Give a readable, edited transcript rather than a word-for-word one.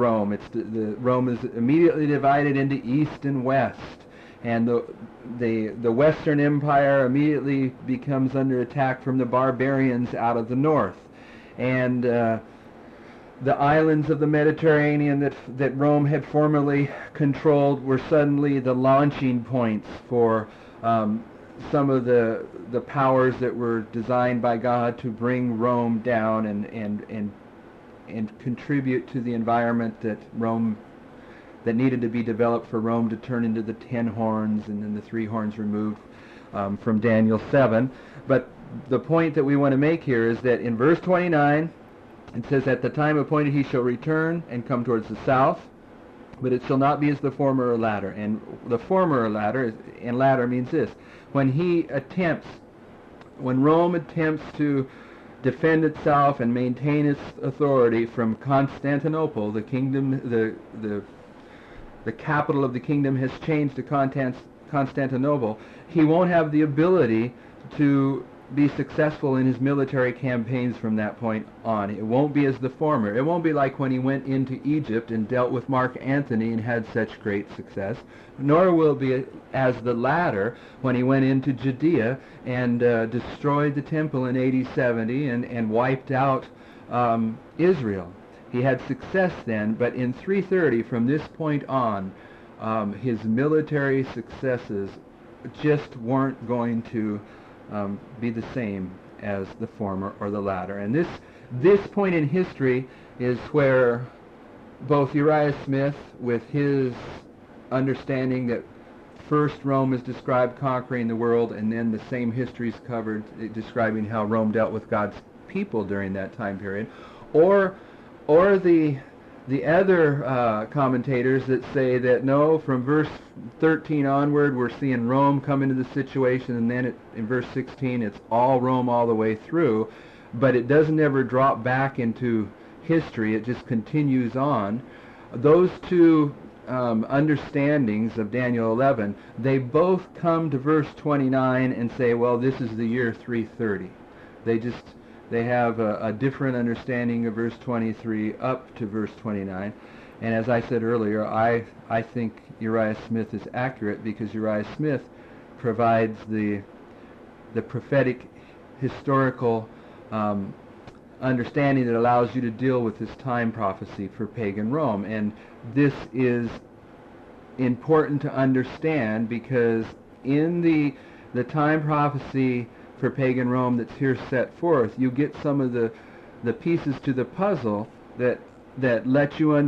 Rome. The Rome is immediately divided into east and west, and the Western Empire immediately becomes under attack from the barbarians out of the north, and the islands of the Mediterranean that Rome had formerly controlled were suddenly the launching points for some of the powers that were designed by God to bring Rome down and contribute to the environment that needed to be developed for Rome to turn into the 10 horns and then the 3 horns removed from Daniel 7. But the point that we want to make here is that in verse 29, it says, "At the time appointed he shall return and come towards the south, but it shall not be as the former or latter." And the former or latter, and latter means this: when Rome attempts to defend itself and maintain its authority from Constantinople, the kingdom, the capital of the kingdom has changed to Constantinople, he won't have the ability to be successful in his military campaigns from that point on. It won't be as the former. It won't be like when he went into Egypt and dealt with Mark Antony and had such great success, nor will it be as the latter when he went into Judea and destroyed the temple in AD 70 and wiped out Israel. He had success then, but in 330, from this point on, his military successes just weren't going to be the same as the former or the latter. And this point in history is where both Uriah Smith, with his understanding that first Rome is described conquering the world, and then the same history is covered describing how Rome dealt with God's people during that time period, or the other commentators that say that no, from verse 13 onward we're seeing Rome come into the situation, and then in verse 16 it's all Rome all the way through, but it doesn't ever drop back into history, it just continues on. Those two understandings of Daniel 11, they both come to verse 29 and say, well, this is the year 330. They have a different understanding of verse 23 up to verse 29. And as I said earlier, I think Uriah Smith is accurate because Uriah Smith provides the prophetic historical understanding that allows you to deal with this time prophecy for pagan Rome. And this is important to understand because in the time prophecy for pagan Rome that's here set forth, you get some of the pieces to the puzzle that let you understand